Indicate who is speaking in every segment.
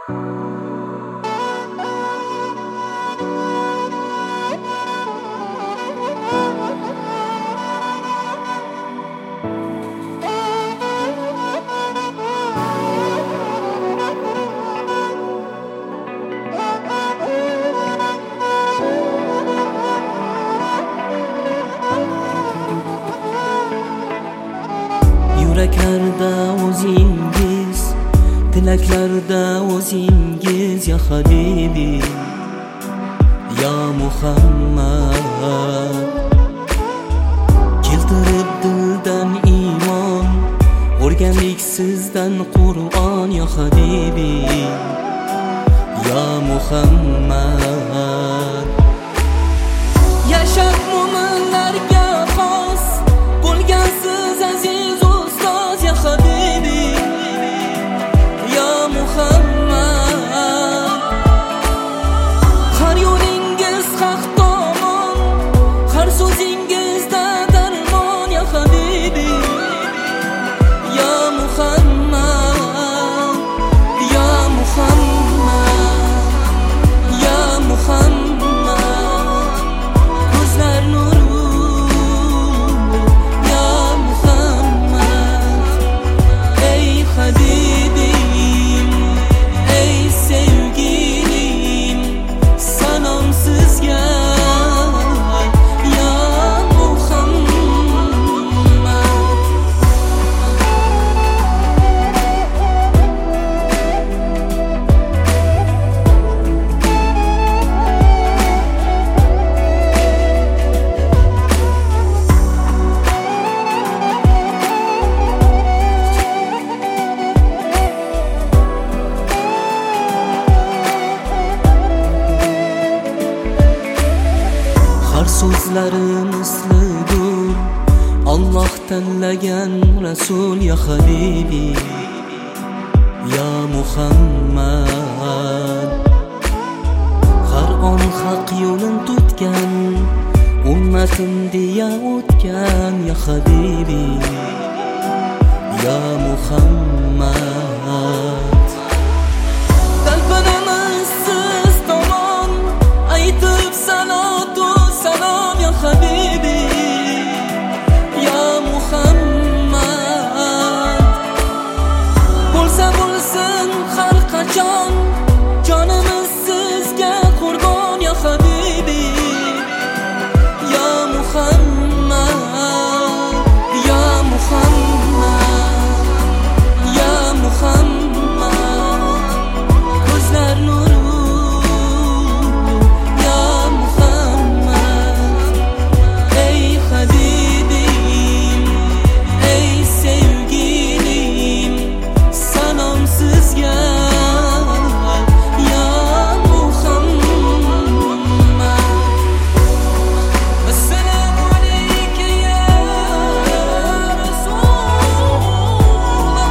Speaker 1: Yuraklarda o'zingiz, tilaklarda o'zingiz, ya Habibi, ya Muhammad. Keltirib dildan iymon, o'rgandik sizdan Qur'on, ya Habibi, ya Muhammad. Yashab mo'minlarga xos bo'lgansiz aziz ustoz, ya Habibi, ya Muhammad. Har yo'lingiz haq tomon, har so'zingizda darmon, ya Habibi, ya Muhammad, ya Muhammad, ya Muhammad. Ko'zlar nuru, ya Muhammad. Ey Habibim, ey sevgilim, salom sizga, ya Muhammad. Har so'zlari mislidur Alloh tanlagan Rasul, ya Habibi, ya Muhammad. Har on haq yo'lin tutgan, ummatim deya o'tgan, ya Habibi, ya Muhammad. Talpanamiz siz tomon, aytib salatu salom, ya Habibi, ya Muhammad. Bo'lsa bo'lsin har qachon, jonimiz sizga qurbon, ya Habibi, ya Muhammad, ya Muhammad, ya Muhammad. Ko'zlar nuru, ya Muhammad. Ey Habibim, ey sevgilim, salom sizga, ya Muhammad. Assalomu alayka ya Rasulullah.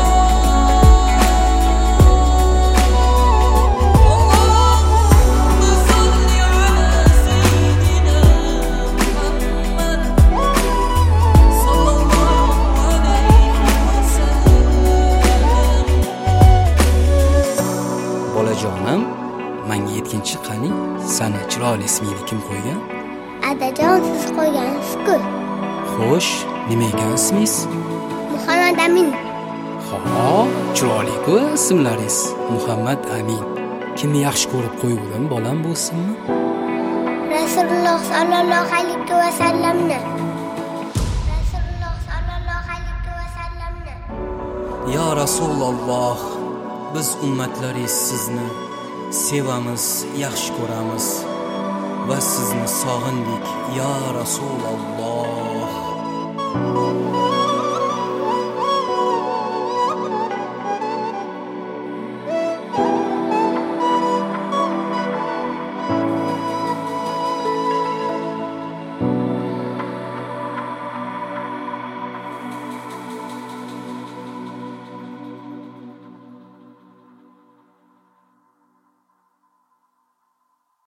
Speaker 1: Allahumma salli ala sayyidina Muhammad sallallohu alayhi vasallam.
Speaker 2: Bolajonim, menga yetkinchi qaning, sana chiroyli ismingni kim qo'ygan?
Speaker 3: Adajon, siz qo'ygansiz-ku.
Speaker 2: Xo'sh, nima ekan ismingiz?
Speaker 3: Muhammad Amin.
Speaker 2: Ha, chiroyli-ku ismlaringiz. Muhammad Amin. Kimni yaxshi ko'rib qo'yuvdim, bolam bu ismni?
Speaker 3: Rasululloh sallallohu alayhi vasallamni. Rasululloh sallallohu alayhi vasallamni.
Speaker 1: Ya Rasululloh, biz ummatlaringiz sizni sevamiz, yaxshi ko'ramiz va sizni sog'indik, ya Rasululloh.